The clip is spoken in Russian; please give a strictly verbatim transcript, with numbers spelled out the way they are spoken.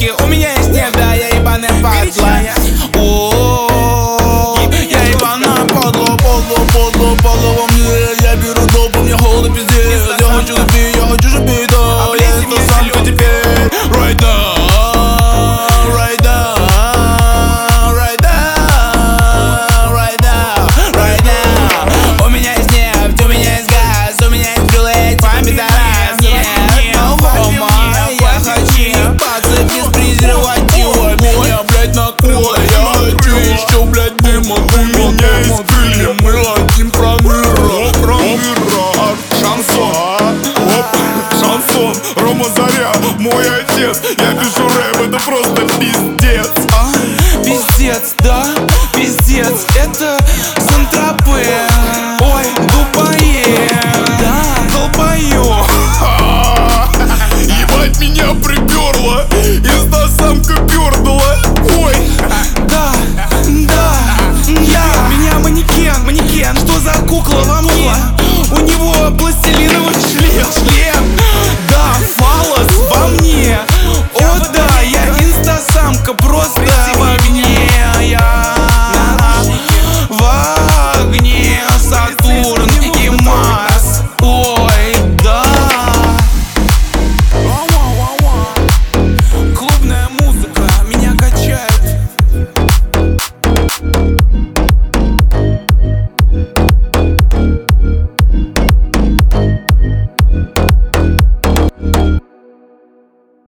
девочки, у меня есть нефть, да, я ебаная падла. О, я ебаная падла, падла, падла, падла во мне. Я беру доп, у меня холодно пиздец. Я хочу любить, я хочу жить, да. Это самка теперь, right now. Рома Заря, мой отец. Я пишу рэп, это просто пиздец. А, пиздец, да, пиздец. Это Сан-Тропе.